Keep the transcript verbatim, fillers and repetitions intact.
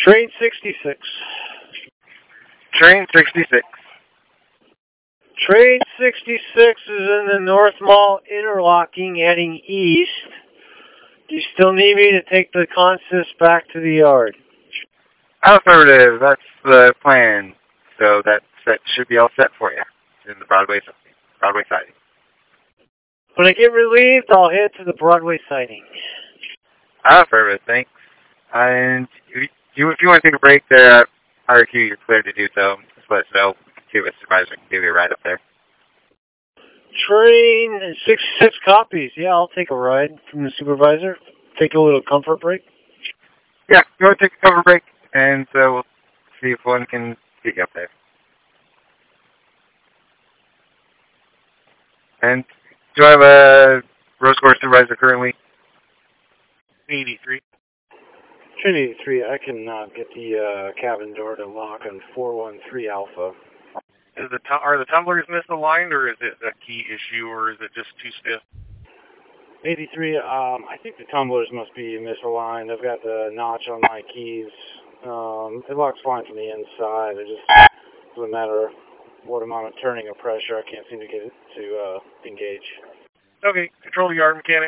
Train sixty-six. Train sixty-six. Train sixty-six is in the North Mall interlocking heading east. Do you still need me to take the consist back to the yard? Affirmative. That's the plan. So that set should be all set for you in the Broadway Broadway siding. When I get relieved, I'll head to the Broadway siding. Affirmative. Thanks. And if you, if you want to take a break there at R Q, you're clear to do so. Just let us know. See if a supervisor can give you a ride up there. Train sixty-six copies. Yeah, I'll take a ride from the supervisor. Take a little comfort break. Yeah, you want to take a cover break, and so we'll see if one can get you up there. And do I have a Rose Quarter supervisor currently? eighty-three. Train eighty-three, I cannot get the uh, cabin door to lock on four one three Alpha. Is the are the tumblers misaligned, or is it a key issue, or is it just too stiff? eighty-three, um, I think the tumblers must be misaligned. I've got the notch on my keys. Um, it locks fine from the inside. It just doesn't matter what amount of turning or pressure. I can't seem to get it to uh, engage. Okay, control the yard mechanic.